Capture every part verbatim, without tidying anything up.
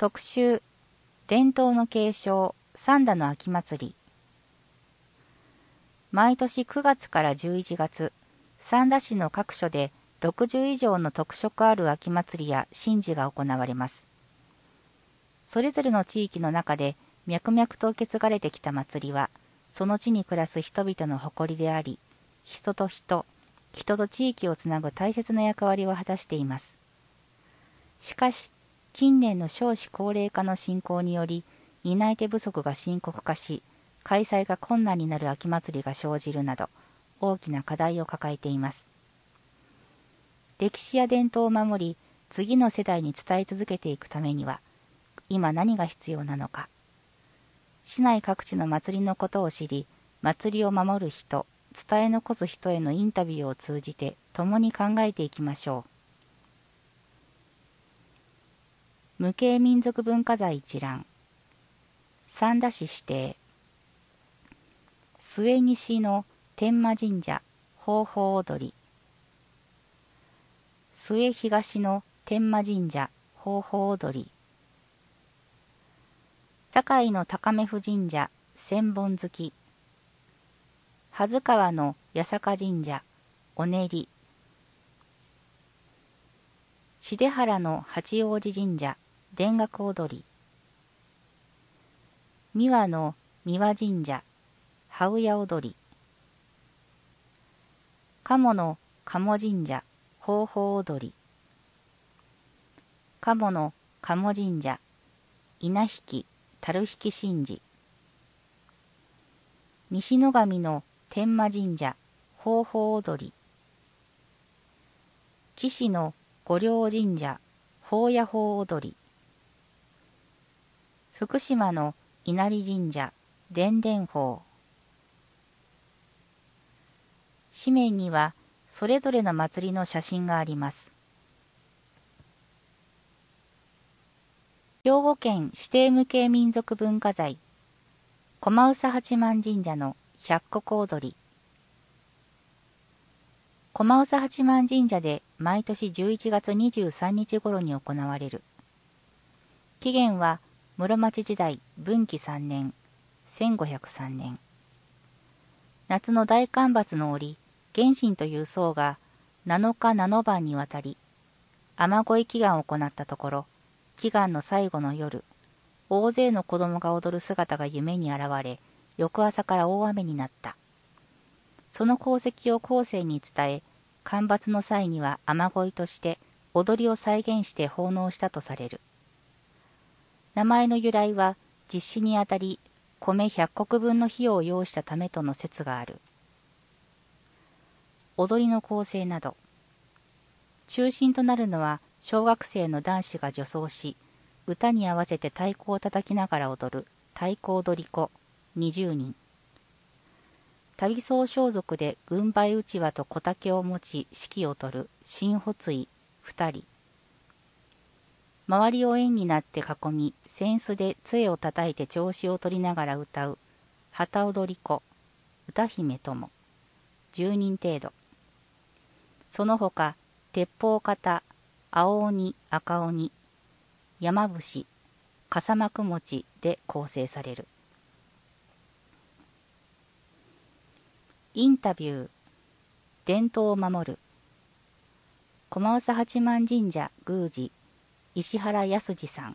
特集伝統の継承三田の秋祭り。毎年くがつからじゅういちがつ、三田市の各所でろくじゅう以上の特色ある秋祭りや神事が行われます。それぞれの地域の中で脈々と受け継がれてきた祭りは、その地に暮らす人々の誇りであり、人と人、人と地域をつなぐ大切な役割を果たしています。しかし、近年の少子高齢化の進行により、担い手不足が深刻化し、開催が困難になる秋祭りが生じるなど、大きな課題を抱えています。歴史や伝統を守り、次の世代に伝え続けていくためには、今何が必要なのか。市内各地の祭りのことを知り、祭りを守る人、伝え残す人へのインタビューを通じて共に考えていきましょう。無形民族文化財一覧。三田市指定。末西の天満神社方法踊り。末東の天満神社方法踊り。堺の高目府神社千本月。羽津川の八坂神社お練り。重原の八王子神社田楽踊り。三輪の三輪神社羽宇屋踊り。鴨の鴨神社方法踊り。鴨の鴨神社稲引樽引神事。西野上の天満神社方法踊り。岸の御陵神社法野法踊り。福島の稲荷神社伝々法。紙面にはそれぞれの祭りの写真があります。兵庫県指定無形民族文化財駒宇佐八幡神社の百石踊り。駒宇佐八幡神社で毎年じゅういちがつにじゅうさんにち頃に行われる。起源は室町時代文紀さんねんせんごひゃくさんねん。夏の大干ばつの折、元神という僧がなのかなのばんにわたり雨乞い祈願を行ったところ、祈願の最後の夜、大勢の子供が踊る姿が夢に現れ、翌朝から大雨になった。その功績を後世に伝え、干ばつの際には雨乞いとして踊りを再現して奉納したとされる。名前の由来は実施にあたり米ひゃっこくぶんの費用を要したためとの説がある。踊りの構成など。中心となるのは小学生の男子が女装し、歌に合わせて太鼓を叩きながら踊る太鼓踊り子にじゅうにん。旅僧装束で軍配うちわと小竹を持ち指揮を執る新歩追ふたり。周りを円になって囲み、扇子で杖を叩いて調子を取りながら歌う旗踊り子歌姫ともじゅうにん程度。その他鉄砲方青鬼赤鬼山伏笠幕餅で構成される。インタビュー伝統を守る駒宇佐八幡神社宮司石原康次さん。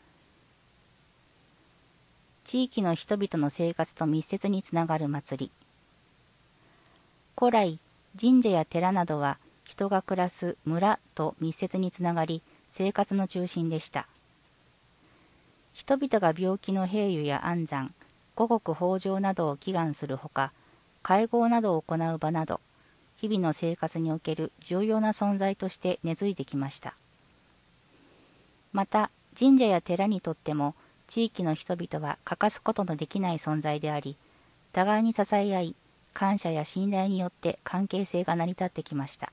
地域の人々の生活と密接につながる祭り。古来神社や寺などは人が暮らす村と密接につながり生活の中心でした。人々が病気の平癒や安産、五穀豊穣などを祈願するほか、会合などを行う場など、日々の生活における重要な存在として根付いてきました。また、神社や寺にとっても、地域の人々は欠かすことのできない存在であり、互いに支え合い、感謝や信頼によって関係性が成り立ってきました。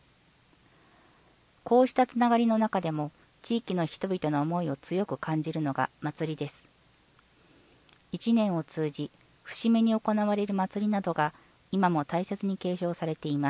こうしたつながりの中でも、地域の人々の思いを強く感じるのが祭りです。一年を通じ、節目に行われる祭りなどが今も大切に継承されています。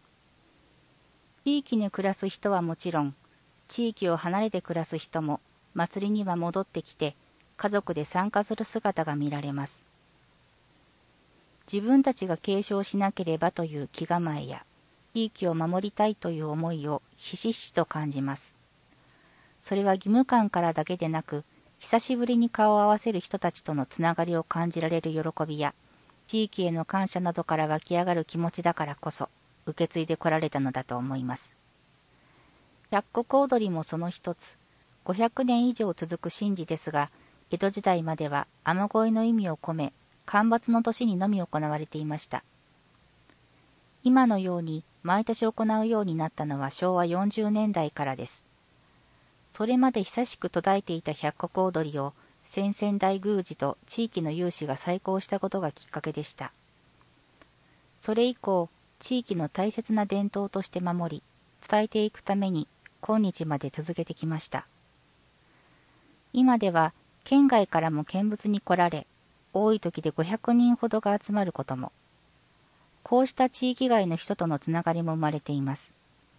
地域に暮らす人はもちろん、地域を離れて暮らす人も祭りには戻ってきて、家族で参加する姿が見られます。自分たちが継承しなければという気構えや、地域を守りたいという思いをひしひしと感じます。それは義務感からだけでなく、久しぶりに顔を合わせる人たちとのつながりを感じられる喜びや、地域への感謝などから湧き上がる気持ちだからこそ、受け継いでこられたのだと思います。百石踊りもその一つ、ごひゃくねん以上続く神事ですが、江戸時代までは雨乞いの意味を込め、干ばつの年にのみ行われていました。今のように毎年行うようになったのはしょうわよんじゅうねんだいからです。それまで久しく途絶えていた百石踊りを先々代宮司と地域の有志が再興したことがきっかけでした。それ以降、地域の大切な伝統として守り、伝えていくために今日まで続けてきました。今では県外からも見物に来られ、多い時でごひゃくにんほどが集まることも。こうした地域外の人とのつながりも生まれています。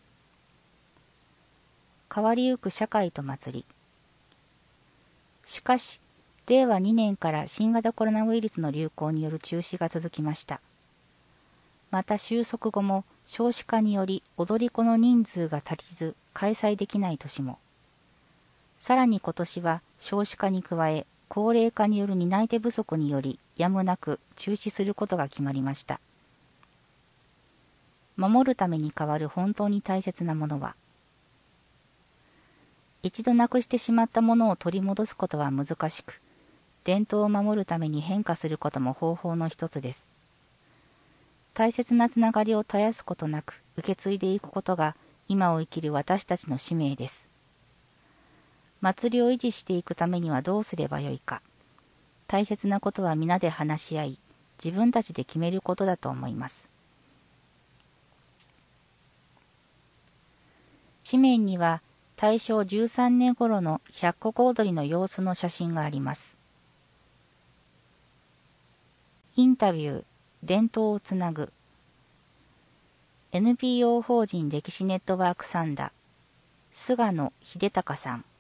変わりゆく社会と祭り。しかし、れいわにねんから新型コロナウイルスの流行による中止が続きました。また収束後も少子化により踊り子の人数が足りず開催できない年も。さらに今年は少子化に加え、高齢化による担い手不足によりやむなく中止することが決まりました。守るために変わる本当に大切なものは、一度なくしてしまったものを取り戻すことは難しく、伝統を守るために変化することも方法の一つです。大切なつながりを絶やすことなく受け継いでいくことが今を生きる私たちの使命です。祭りを維持していくためにはどうすればよいか。大切なことは皆で話し合い、自分たちで決めることだと思います。紙面には大正じゅうさんねん頃の百石踊りの様子の写真があります。インタビュー、伝統をつなぐ。エヌピーオー 法人歴史ネットワークサンダ、菅野秀隆さん。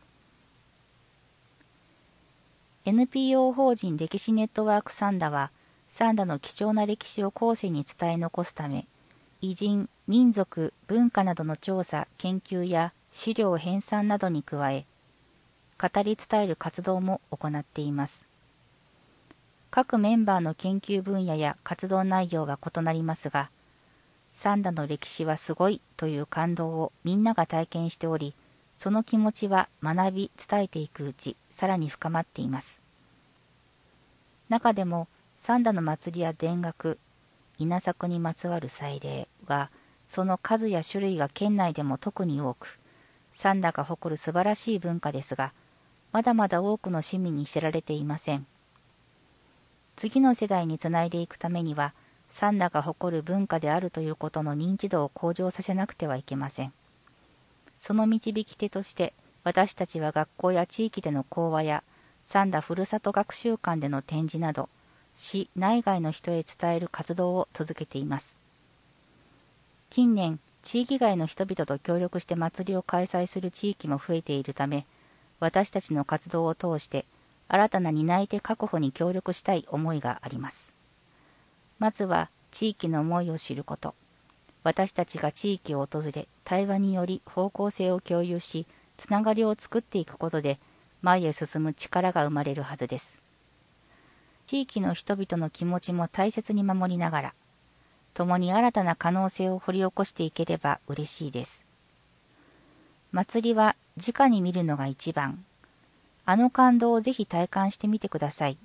エヌピーオー 法人歴史ネットワークサンダは、サンダの貴重な歴史を後世に伝え残すため、偉人、民族、文化などの調査、研究や資料編纂などに加え、語り伝える活動も行っています。各メンバーの研究分野や活動内容は異なりますが、サンダの歴史はすごいという感動をみんなが体験しており、その気持ちは学び伝えていくうち、さらに深まっています。中でも、サンダの祭りや田楽、稲作にまつわる祭礼は、その数や種類が県内でも特に多く、サンダが誇る素晴らしい文化ですが、まだまだ多くの市民に知られていません。次の世代につないでいくためには、サンダが誇る文化であるということの認知度を向上させなくてはいけません。その導き手として、私たちは学校や地域での講話や、サンダふるさと学習館での展示など、市内外の人へ伝える活動を続けています。近年、地域外の人々と協力して祭りを開催する地域も増えているため、私たちの活動を通して、新たな担い手確保に協力したい思いがあります。まずは、地域の思いを知ること。私たちが地域を訪れ、対話により方向性を共有し、つながりを作っていくことで、前へ進む力が生まれるはずです。地域の人々の気持ちも大切に守りながら、共に新たな可能性を掘り起こしていければ嬉しいです。祭りは直に見るのが一番。あの感動をぜひ体感してみてください。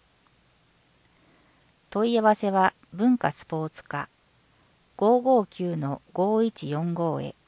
問い合わせは文化スポーツ課 ごーごーきゅうのごーいちよんご へ。